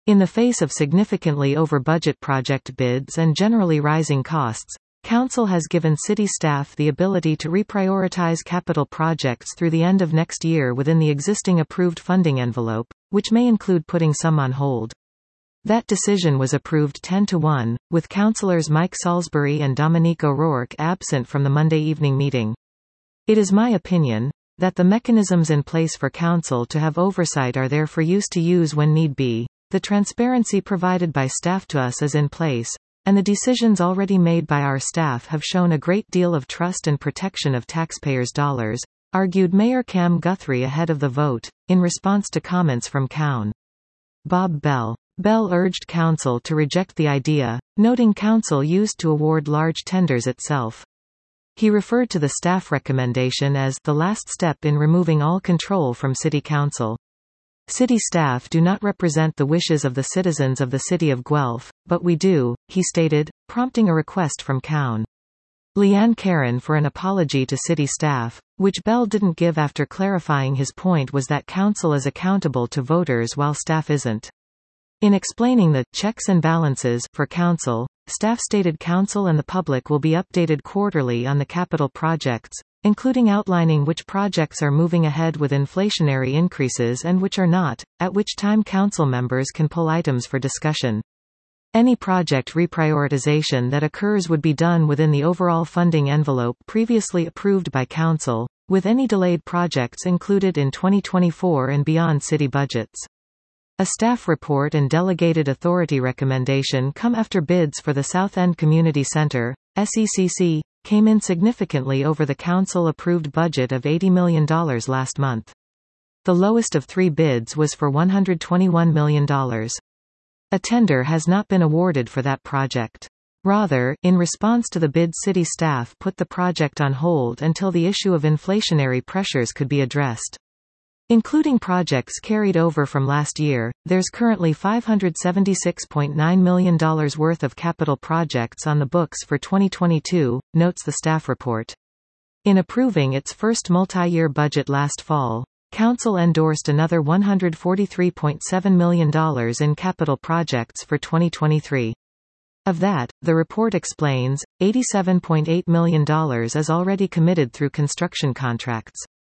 In the face of significantly over-budget project bids and generally rising costs, Council has given city staff the ability to reprioritize capital projects through the end of next year within the existing approved funding envelope, which may include putting some on hold. That decision was approved 10-1, with councillors Mike Salisbury and Dominique O'Rourke absent from the Monday evening meeting. It is my opinion that the mechanisms in place for Council to have oversight are there for use to use when need be. The transparency provided by staff to us is in place, and the decisions already made by our staff have shown a great deal of trust and protection of taxpayers' dollars, argued Mayor Cam Guthrie ahead of the vote, in response to comments from Cown. Bob Bell. Bell urged Council to reject the idea, noting Council used to award large tenders itself. He referred to the staff recommendation as the last step in removing all control from City Council. City staff do not represent the wishes of the citizens of the city of Guelph, but we do, he stated, prompting a request from Cown. Leanne Caron for an apology to city staff, which Bell didn't give after clarifying his point was that Council is accountable to voters while staff isn't. In explaining the checks and balances for Council, staff stated Council and the public will be updated quarterly on the capital projects, including outlining which projects are moving ahead with inflationary increases and which are not, at which time Council members can pull items for discussion. Any project reprioritization that occurs would be done within the overall funding envelope previously approved by Council, with any delayed projects included in 2024 and beyond city budgets. A staff report and delegated authority recommendation come after bids for the South End Community Centre, SECC, came in significantly over the Council-approved budget of $80 million last month. The lowest of three bids was for $121 million. A tender has not been awarded for that project. Rather, in response to the bid, city staff put the project on hold until the issue of inflationary pressures could be addressed. Including projects carried over from last year, there's currently $576.9 million worth of capital projects on the books for 2022, notes the staff report. In approving its first multi-year budget last fall, Council endorsed another $143.7 million in capital projects for 2023. Of that, the report explains, $87.8 million is already committed through construction contracts.